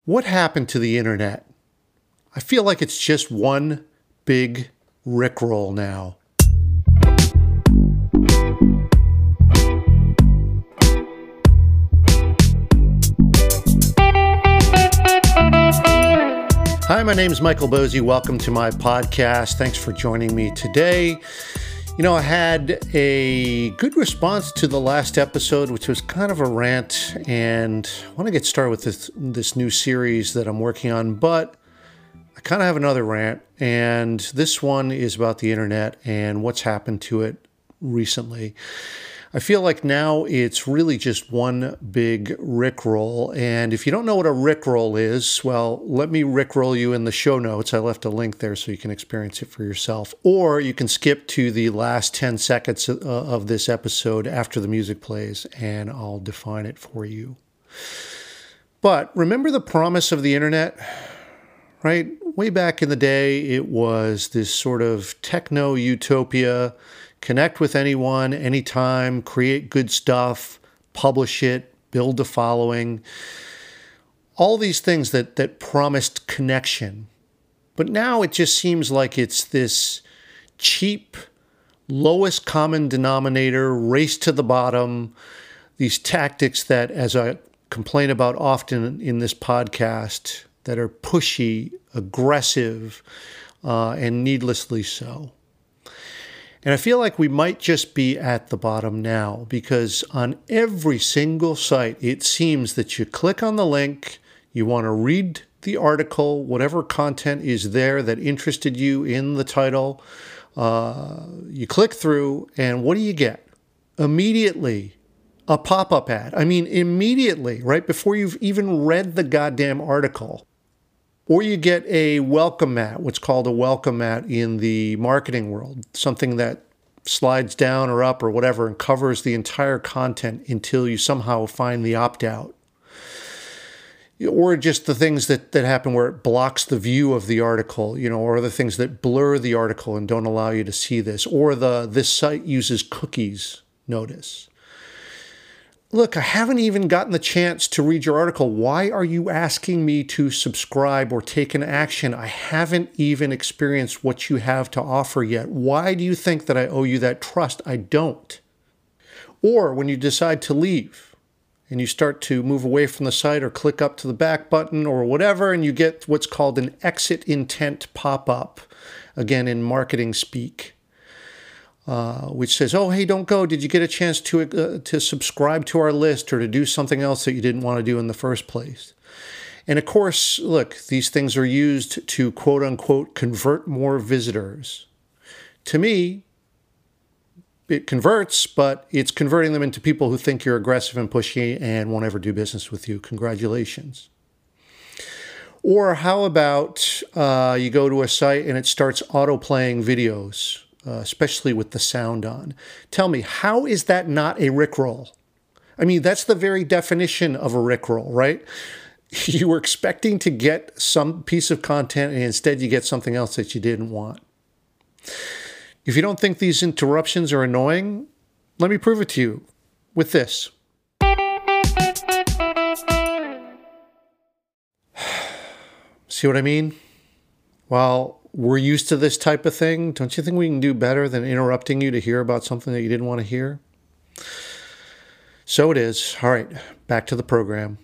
What happened to the internet? I feel like it's just one big rickroll now. Hi, my name is Michael Bosey. Welcome to my podcast. Thanks for joining me today. I had a good response to the last episode, which was kind of a rant, and I want to get started with this new series that I'm working on, but I kind of have another rant, and this one is about the internet and what's happened to it recently. I feel like now it's really just one big rickroll, and if you don't know what a rickroll is, well, let me rickroll you in the show notes. I left a link there so you can experience it for yourself, or you can skip to the last 10 seconds of this episode after the music plays, and I'll define it for you. But remember the promise of the internet, right? Way back in the day, it was this sort of techno utopia. Connect with anyone, anytime, create good stuff, publish it, build a following. All these things that promised connection. But now it just seems like it's this cheap, lowest common denominator, race to the bottom, these tactics that, as I complain about often in this podcast, that are pushy, aggressive, and needlessly so. And I feel like we might just be at the bottom now, because on every single site, it seems that you click on the link, you want to read the article, whatever content is there that interested you in the title, you click through, and what do you get? Immediately, a pop-up ad. I mean, immediately, right before you've even read the goddamn article. Or you get a welcome mat, what's called a welcome mat in the marketing world, something that slides down or up or whatever and covers the entire content until you somehow find the opt-out. Or just the things that happen where it blocks the view of the article, or the things that blur the article and don't allow you to see this. Or this site uses cookies notice. Look, I haven't even gotten the chance to read your article. Why are you asking me to subscribe or take an action? I haven't even experienced what you have to offer yet. Why do you think that I owe you that trust? I don't. Or when you decide to leave and you start to move away from the site or click up to the back button or whatever, and you get what's called an exit intent pop-up, again in marketing speak. Which says, oh, hey, don't go. Did you get a chance to subscribe to our list or to do something else that you didn't want to do in the first place? And of course, look, these things are used to, quote unquote, convert more visitors. To me, it converts, but it's converting them into people who think you're aggressive and pushy and won't ever do business with you. Congratulations. Or how about you go to a site and it starts auto-playing videos, especially with the sound on. Tell me, how is that not a rickroll? I mean, that's the very definition of a rickroll, right? You were expecting to get some piece of content and instead you get something else that you didn't want. If you don't think these interruptions are annoying, let me prove it to you with this. See what I mean? Well, we're used to this type of thing. Don't you think we can do better than interrupting you to hear about something that you didn't want to hear? So it is. All right, back to the program.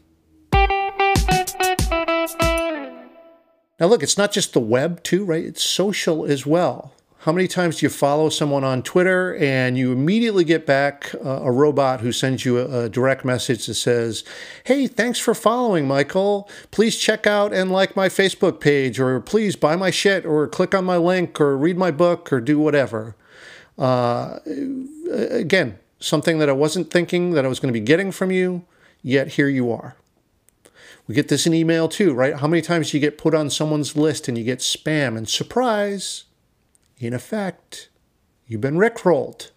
Now look, it's not just the web too, right? It's social as well. How many times do you follow someone on Twitter and you immediately get back a robot who sends you a direct message that says, hey, thanks for following, Michael. Please check out and like my Facebook page, or please buy my shit, or click on my link, or read my book, or do whatever. Again, something that I wasn't thinking that I was going to be getting from you, yet here you are. We get this in email too, right? How many times do you get put on someone's list and you get spam and surprise? In effect, you've been rickrolled.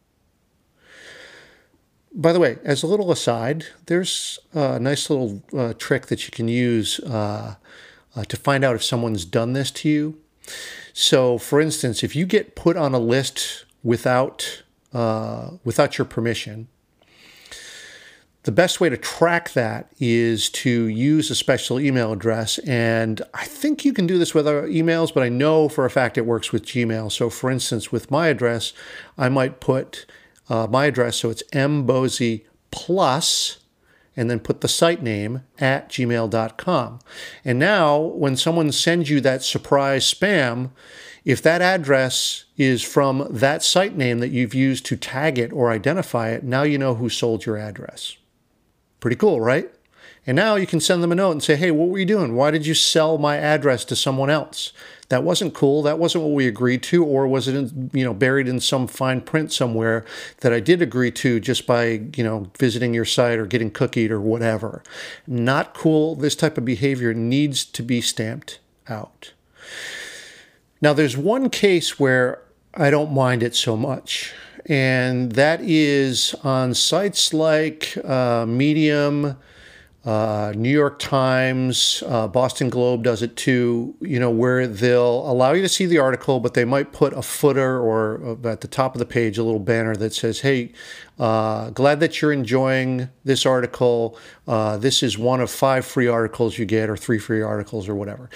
By the way, as a little aside, there's a nice little trick that you can use to find out if someone's done this to you. So, for instance, if you get put on a list without your permission, The best way to track that is to use a special email address. And I think you can do this with other emails, but I know for a fact it works with Gmail. So for instance, with my address, I might put my address, so it's mbosey plus, and then put the site name at gmail.com. And now when someone sends you that surprise spam, if that address is from that site name that you've used to tag it or identify it, now you know who sold your address. Pretty cool, right? And now you can send them a note and say, hey, what were you doing? Why did you sell my address to someone else? That wasn't cool. That wasn't what we agreed to. Or was it buried in some fine print somewhere that I did agree to just by, visiting your site or getting cookied or whatever? Not cool. This type of behavior needs to be stamped out. Now, there's one case where I don't mind it so much, and that is on sites like Medium, New York Times, Boston Globe does it too, where they'll allow you to see the article, but they might put a footer or at the top of the page a little banner that says, hey, glad that you're enjoying this article. This is one of 5 free articles you get, or 3 free articles or whatever.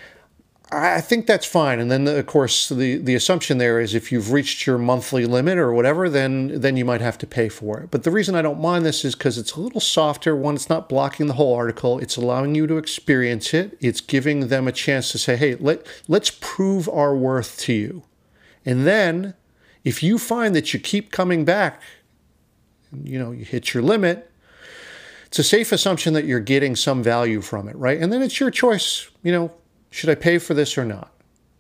I think that's fine. And then, of course, the assumption there is if you've reached your monthly limit or whatever, then you might have to pay for it. But the reason I don't mind this is because it's a little softer. One, it's not blocking the whole article. It's allowing you to experience it. It's giving them a chance to say, hey, let's prove our worth to you. And then if you find that you keep coming back, you hit your limit, it's a safe assumption that you're getting some value from it, right? And then it's your choice, should I pay for this or not?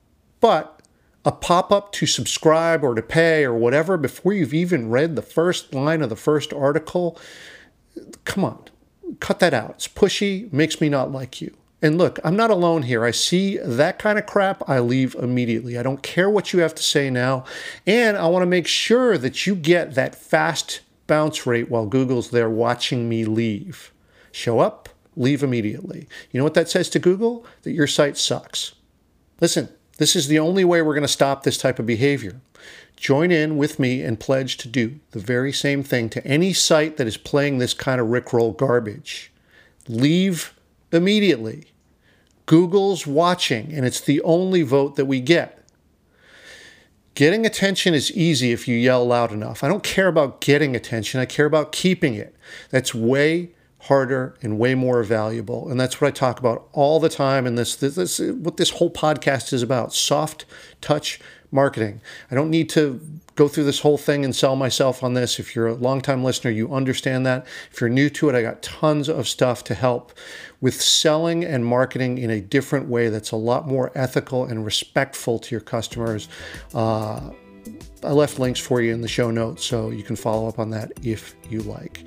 But a pop-up to subscribe or to pay or whatever before you've even read the first line of the first article, come on, cut that out. It's pushy, makes me not like you. And look, I'm not alone here. I see that kind of crap, I leave immediately. I don't care what you have to say now. And I want to make sure that you get that fast bounce rate while Google's there watching me leave. Show up, leave immediately. You know what that says to Google? That your site sucks. Listen, this is the only way we're going to stop this type of behavior. Join in with me and pledge to do the very same thing to any site that is playing this kind of Rickroll garbage. Leave immediately. Google's watching, and it's the only vote that we get. Getting attention is easy if you yell loud enough. I don't care about getting attention. I care about keeping it. That's way harder and way more valuable. And that's what I talk about all the time. And this what this whole podcast is about, soft touch marketing. I don't need to go through this whole thing and sell myself on this. If you're a longtime listener, you understand that. If you're new to it, I got tons of stuff to help with selling and marketing in a different way that's a lot more ethical and respectful to your customers. I left links for you in the show notes, so you can follow up on that if you like.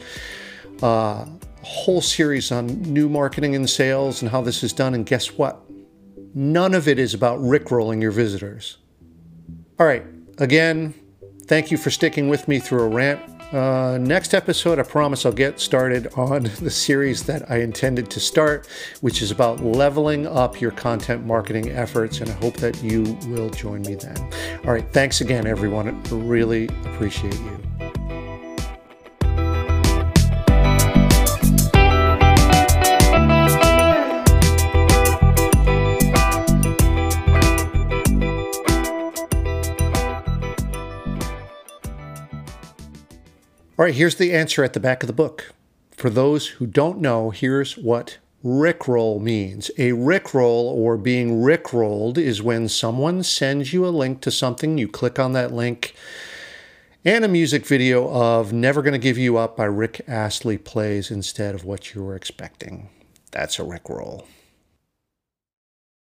A whole series on new marketing and sales and how this is done. And guess what? None of it is about rickrolling your visitors. All right. Again, thank you for sticking with me through a rant. Next episode, I promise I'll get started on the series that I intended to start, which is about leveling up your content marketing efforts. And I hope that you will join me then. All right. Thanks again, everyone. I really appreciate you. All right, here's the answer at the back of the book. For those who don't know, here's what Rickroll means. A Rickroll, or being Rickrolled, is when someone sends you a link to something, you click on that link, and a music video of Never Gonna Give You Up by Rick Astley plays instead of what you were expecting. That's a Rickroll.